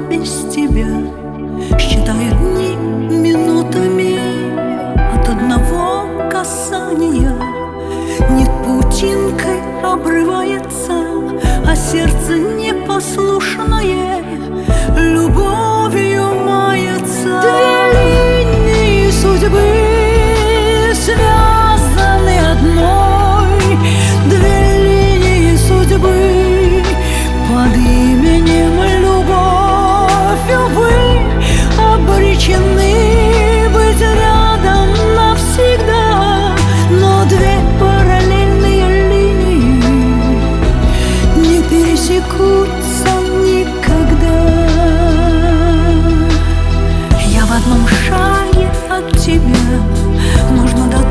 без тебя считает дни минутами. От одного касания нить паутинкой обрывается, а сердце непослушное любовью мается. Две линии судьбы связаны одной, две линии судьбы под именем любовь. Увы, обречены быть рядом навсегда, но две параллельные линии не пересекутся никогда. Я в одном шаге от тебя, нужно